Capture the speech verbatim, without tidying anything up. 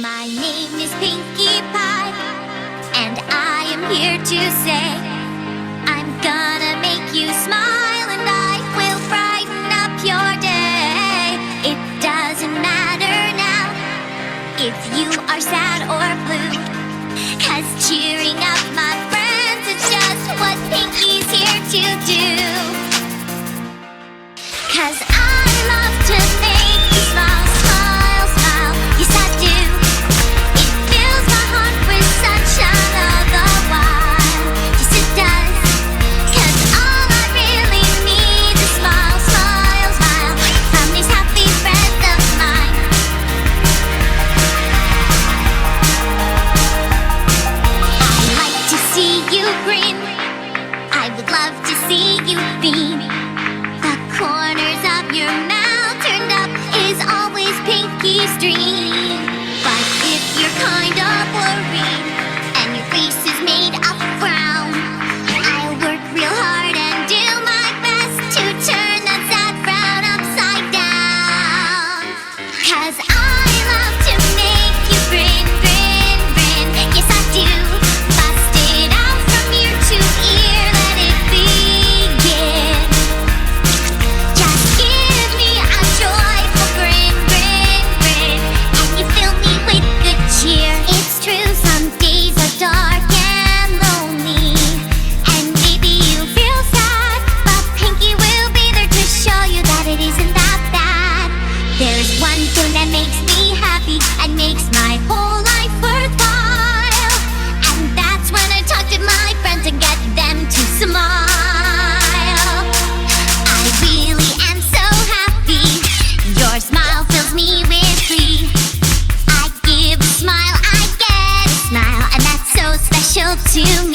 My name is Pinkie Pie, and I am here to say I'm gonna make you smile, and I will brighten up your day. It doesn't matter now if you are sad or blue, 'cause cheering up my friends is just what Pinkie's here to do. 'Cause I love to make you smile, smile, smile, yes I do. It fills my heart with sunshine all the while, yes it does. 'Cause all I really need is smile, smile, smile from these happy friends of mine. I like to see you grin, I would love to see you beam. The corners of your mouth turned up is always Pinkie's dream. But if you're kind of worried and your face is made of frown, I'll work real hard and do my best to turn that sad frown upside down. 'Cause I love to make you grin, grin, grin, yes I do. Bust it out from ear to ear, let it begin. Just give me a joyful grin, grin, grin, and you fill me with good cheer. It's true, some days are dark and lonely, and maybe you feel sad, but Pinkie will be there to show you that it isn't that bad. There's one thing that makes me happy and makes my whole life worthwhile, and that's when I talk to my friends and get them to smile. I really am so happy, your smile fills me with glee. I give a smile, I get a smile, and that's so special to me.